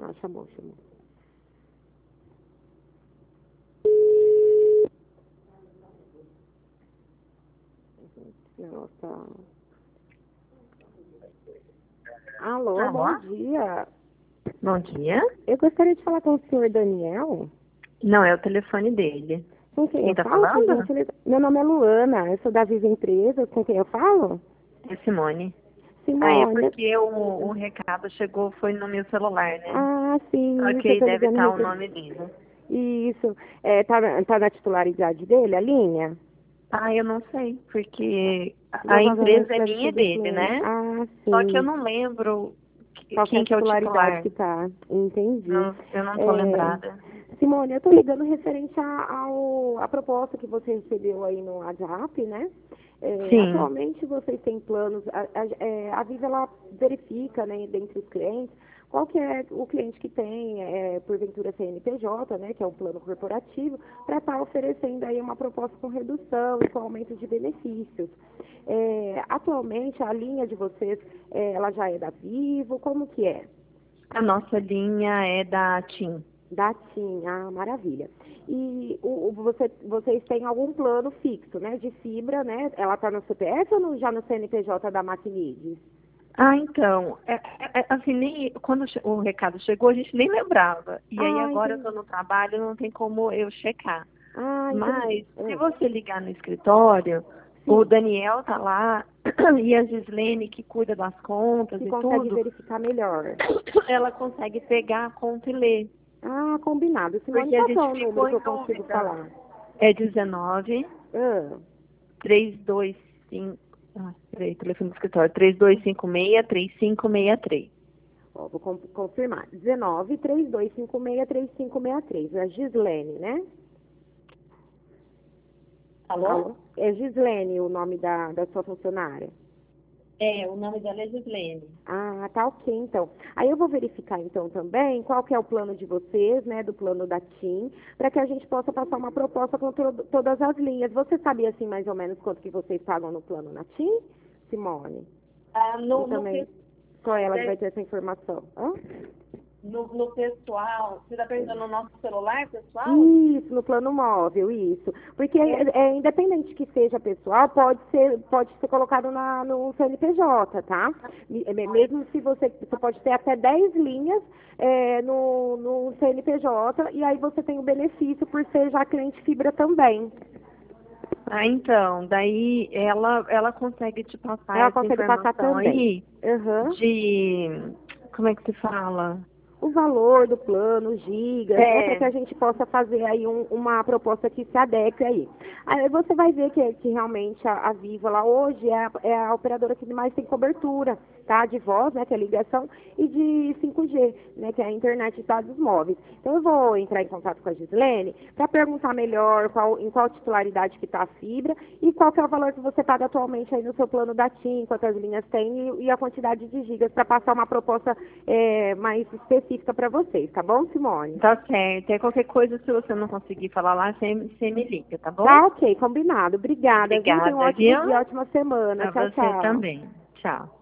Ah, chamou. Nossa. Alô, Alô? bom dia. Bom dia. Eu gostaria de falar com o senhor Daniel. Não, é o telefone dele. Com quem Quem eu tá falo? Por falando? gentileza? Meu nome é Luana, eu sou da Viva Empresas. Com quem eu falo? É Simone. Ah, é Simone. porque o recado chegou, foi no meu celular, né? Ah, sim, Só isso, que eu aí tô deve ligando estar o referente. nome dele. Isso. Tá na titularidade dele, a linha? Ah, eu não sei, porque a Provavelmente empresa é deve minha ser e do dele, cliente. né? Ah, Só que eu sim. não lembro Qual que é a quem que é o titularidade titular. que tá? Entendi. Não, eu não tô É, lembrada. Simone, eu estou ligando referente à proposta que você recebeu aí no WhatsApp, né? Sim. Atualmente vocês têm planos, a Viva ela verifica, né, dentre os clientes, qual que é o cliente que tem, porventura CNPJ, né, que é um plano corporativo, para estar oferecendo aí uma proposta com redução e com aumento de benefícios. Atualmente a linha de vocês, ela já é da Vivo, como que é? A nossa linha é da TIM. Da TIM, ah, maravilha. E vocês têm algum plano fixo, né, de fibra, né? Ela está no CPF ou já no CNPJ da Macnides? Ah, então, assim, quando o recado chegou, a gente nem lembrava. E aí Ah, agora eu estou entendi. no trabalho, não tem como eu checar. Ah, entendi. Mas, se você ligar no escritório, o Sim, Daniel tá lá e a Gislene, que cuida das contas se e consegue tudo, verificar melhor. ela consegue pegar a conta e ler. Ah, combinado. Simone, Porque a qual que é gente o número ficou que em eu consigo dúvida. falar? É 19 Ah, 325. Ah, peraí, telefone do escritório. 3256 3563. ó, vou confirmar. 19 3256 3563. É a Gislene, né? Alô? Alô? É Gislene o nome da sua funcionária. É, o nome dela é Gislene. Ah, tá ok, então. Aí eu vou verificar então também qual que é o plano de vocês, né, do plano da TIM, para que a gente possa passar uma proposta com todas as linhas. Você sabia assim mais ou menos quanto que vocês pagam no plano na TIM, Simone? Ah, Ou no também só pessoal, ela que vai ter essa informação? Hã? no pessoal, você está perguntando no nosso celular, pessoal? Isso, no plano móvel, isso. Porque É, independente que seja pessoal, pode ser colocado no CNPJ, tá? Mesmo se você pode ter até 10 linhas no CNPJ, e aí você tem o benefício por ser já cliente fibra também. ah, então, daí ela consegue te passar Ela essa consegue passar informação também. aí Aham. de, como é que se fala? O valor do plano, os gigas, né, para que É, a gente possa fazer aí uma proposta que se adeque aí. Aí você vai ver que realmente a Viva lá hoje é a operadora que mais tem cobertura, tá? De voz, né, que é a ligação, e de 5G, né, que é a internet de dados móveis. Então eu vou entrar em contato com a Gislene para perguntar melhor em qual titularidade que está a fibra e qual que é o valor que você paga atualmente aí no seu plano da TIM, quantas linhas tem e a quantidade de gigas para passar uma proposta mais específica para vocês, tá bom, Simone? tá certo. É qualquer coisa, se você não conseguir falar lá, você me liga, tá bom? Tá ok, combinado. Obrigada, viu? Tenha um Obrigada, ótimo viu? dia, ótima semana. Pra Tchau, você tchau. também. Tchau.